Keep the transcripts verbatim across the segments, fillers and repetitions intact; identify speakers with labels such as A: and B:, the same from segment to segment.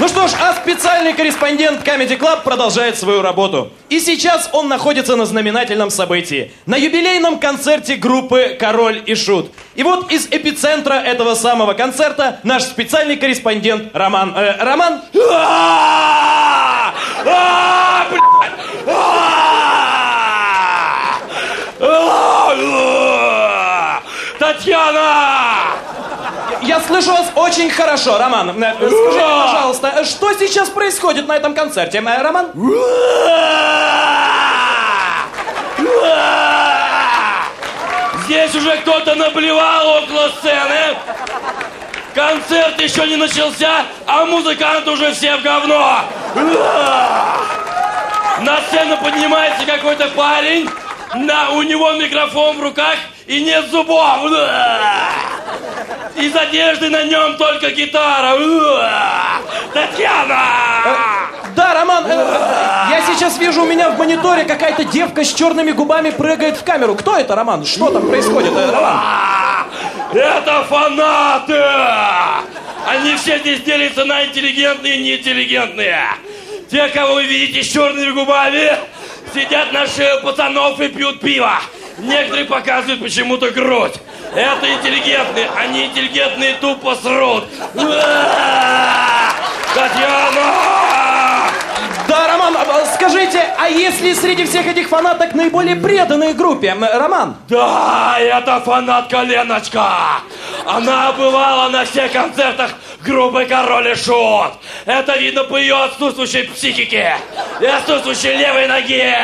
A: Ну что ж, а специальный корреспондент Comedy Club продолжает свою работу. И сейчас он находится на знаменательном событии. На юбилейном концерте группы «Король и Шут». И вот из эпицентра этого самого концерта наш специальный корреспондент Роман. Э, Роман?
B: Татьяна!
A: Я слышу вас очень хорошо, Роман. Скажите, пожалуйста, что сейчас происходит на этом концерте, Роман?
B: Здесь уже кто-то наблевал около сцены. Концерт еще не начался, а музыканты уже все в говно. На сцену поднимается какой-то парень. На, у него микрофон в руках и нет зубов. Из одежды на нем только гитара. Татьяна!
A: Да, Роман, я сейчас вижу у меня в мониторе какая-то девка с черными губами прыгает в камеру. Кто это, Роман? Что там происходит, Роман?
B: Это фанаты! Они все здесь делятся на интеллигентные и неинтеллигентные. Те, кого вы видите с черными губами, сидят на шее пацанов и пьют пиво. Некоторые показывают почему-то грудь. Это интеллигентные, а неинтеллигентные тупо срут. Татьяна!
A: Да, Роман, скажите, а если среди всех этих фанаток наиболее преданные группе, Роман?
B: Да, это фанатка Леночка. Она бывала на всех концертах группы «Король и Шут». Это видно по ее отсутствующей психике и отсутствующей левой ноге.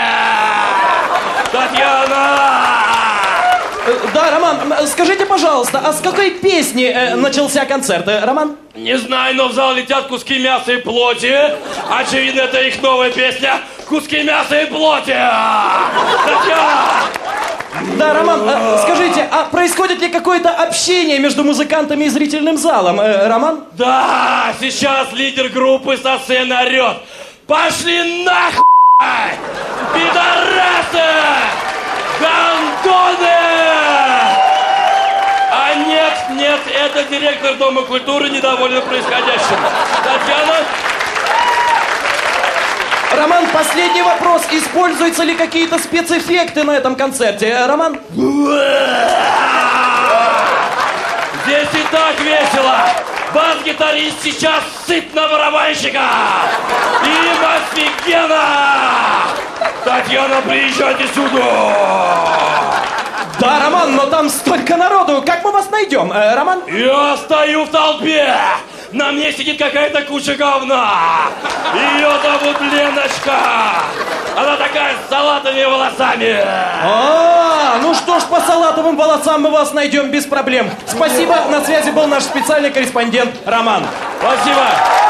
B: Татьяна!
A: Да, Роман, скажите, пожалуйста, а с какой песни э, начался концерт, э, Роман?
B: Не знаю, но в зал летят куски мяса и плоти. Очевидно, это их новая песня «Куски мяса и плоти». Татьяна!
A: Да, Роман, э, скажите, а происходит ли какое-то общение между музыкантами и зрительным залом, э, Роман?
B: Да, сейчас лидер группы со сцены орет: «Пошли нахуй! Пидорасы! Гандоны!» А нет, нет, это директор Дома культуры недоволен происходящим. Татьяна?
A: Роман, последний вопрос. Используются ли какие-то спецэффекты на этом концерте, Роман?
B: Здесь и так весело. Бас-гитарист сейчас сыт на барабанщика. Им офигенно! Татьяна, приезжайте сюда!
A: Да, Роман, но там столько народу. Как мы вас найдем, э, Роман?
B: Я стою в толпе. На мне сидит какая-то куча говна. Ее зовут Леночка. Она такая с салатовыми волосами.
A: А, ну что ж, по салатовым волосам мы вас найдем без проблем. Спасибо, на связи был наш специальный корреспондент Роман.
B: Спасибо.